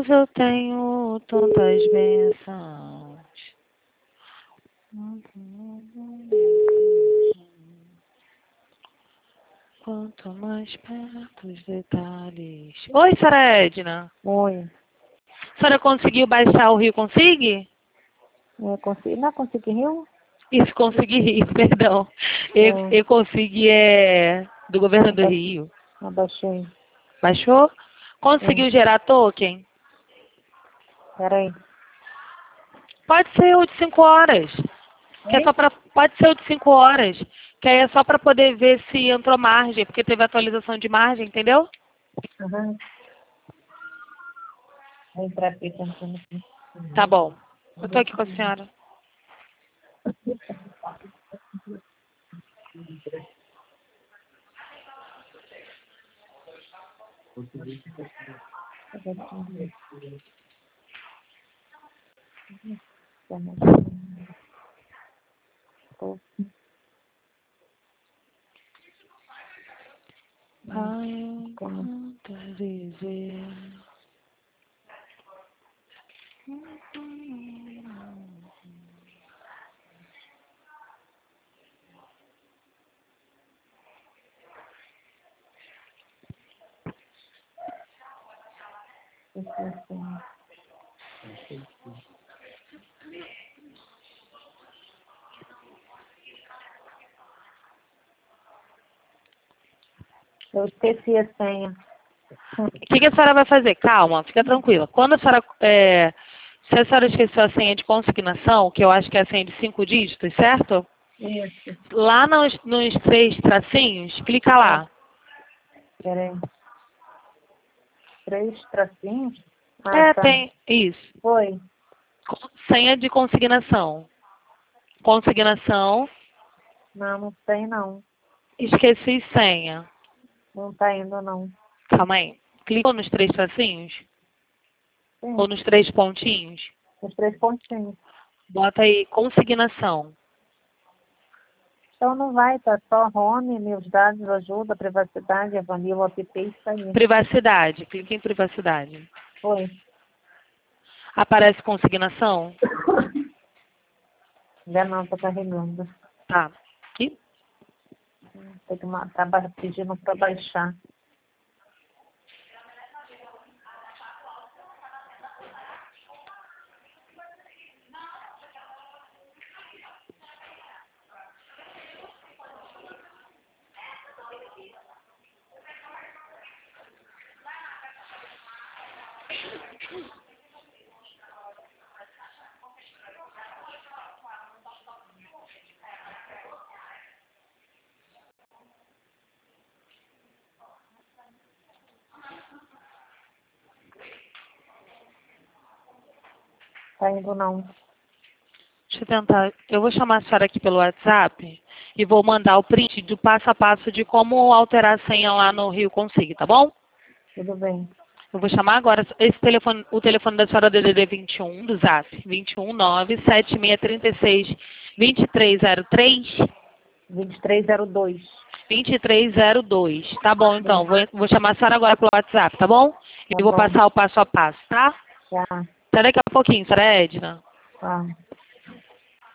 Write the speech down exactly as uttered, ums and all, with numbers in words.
Deus eu tenho tantas bênçãos. Quanto mais perto os detalhes. Oi, senhora Edna. Oi. A senhora conseguiu baixar o Rio Consigue? Eu consegui, não consegui Rio? Isso, consegui Rio, perdão. Eu, É. eu consegui é do governo do Abaixei. Rio. Abaixei. Baixou? Conseguiu É. gerar token? Peraí. Pode ser o de cinco horas. Que é só pra, pode ser o de cinco horas. Que aí é só para poder ver se entrou margem, porque teve atualização de margem, entendeu? Uhum. Vou entrar aqui tentando aqui. Tá bom. Eu tô aqui com a senhora. Ai, quantas vezes. Eu esqueci a senha. O que, que a senhora vai fazer? Calma, fica tranquila. Quando a senhora. É, se a senhora esqueceu a senha de consignação, que eu acho que é a senha de cinco dígitos, certo? Isso. Lá nos, nos três tracinhos, clica lá. Peraí. Três tracinhos? Ah, É, tá. tem. Isso. Foi. Senha de consignação. Consignação. Não, não tem não. Esqueci senha. Não tá indo não. Calma aí. Clicou nos três tracinhos? Sim. Ou nos três pontinhos? Os três pontinhos. Bota aí consignação. Então não vai, tá só home, meus dados, ajuda, privacidade, avalia o app, isso aí. Privacidade. Clique em privacidade. Foi. Aparece consignação? Ainda não, tô carregando. Tá. Aqui. Tem que matar, ba- pedindo para baixar. Tá indo não. Deixa eu tentar. Eu vou chamar a senhora aqui pelo WhatsApp e vou mandar o print do passo a passo de como alterar a senha lá no Rio Consigo, tá bom? Tudo bem. Eu vou chamar agora esse telefone, o telefone da senhora D D D vinte e um do Zap, vinte e um nove sete seis três seis dois três zero três. vinte e três zero dois. vinte e três zero dois. Tá bom, então. Vou, vou chamar a senhora agora pelo WhatsApp, tá bom? E Tá vou bom. passar o passo a passo, tá? Tá. Até daqui a pouquinho, senhora Edna. Tá.